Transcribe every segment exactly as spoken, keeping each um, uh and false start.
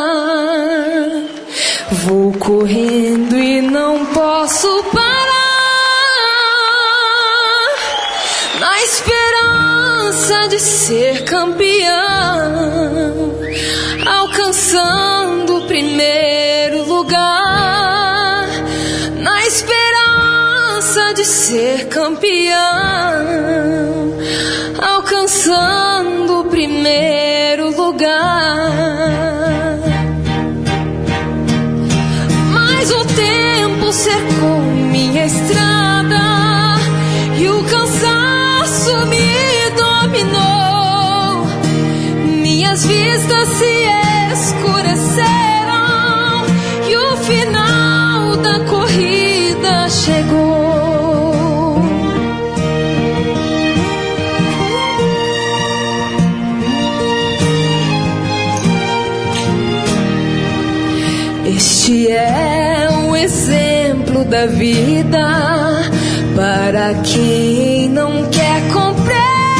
Vou correndo e não posso parar, na esperança de ser campeão, alcançando o primeiro lugar, na esperança de ser campeão, alcançando o primeiro lugar. Mas o tempo cercou minha estrada e o cansaço me dominou. Minhas vistas se escureceram e o final da corrida chegou. Este é o exemplo da vida para quem não quer compreender.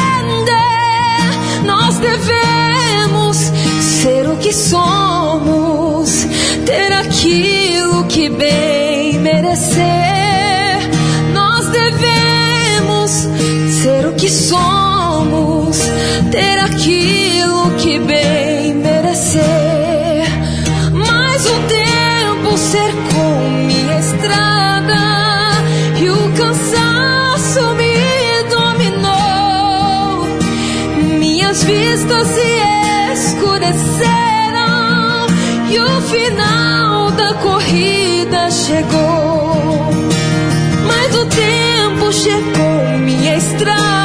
Nós devemos ser o que somos, ter aquilo que bem merecer. Nós devemos ser o que somos, ter aquilo que bem merecer. Mas o tempo cercou minha estrada e o cansaço me dominou. Minhas vistas se escureceram e o final da corrida chegou. Mas o tempo chegou minha estrada